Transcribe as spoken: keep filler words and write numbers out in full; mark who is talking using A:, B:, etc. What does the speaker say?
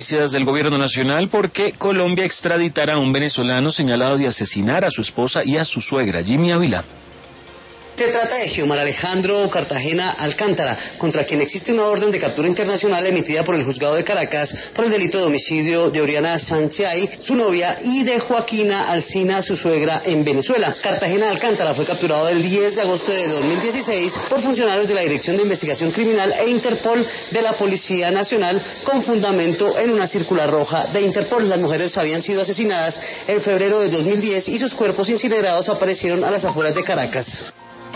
A: Del gobierno nacional porque Colombia extraditará a un venezolano señalado de asesinar a su esposa y a su suegra, Jimmy Ávila.
B: Se trata de Xiomar Alejandro Cartagena Alcántara, contra quien existe una orden de captura internacional emitida por el juzgado de Caracas por el delito de homicidio de Oriana Sanchay, su novia, y de Joaquina Alsina, su suegra, en Venezuela. Cartagena Alcántara fue capturado el diez de agosto de dos mil dieciséis por funcionarios de la Dirección de Investigación Criminal e Interpol de la Policía Nacional con fundamento en una circular roja de Interpol. Las mujeres habían sido asesinadas en febrero de dos mil diez y sus cuerpos incinerados aparecieron a las afueras de Caracas.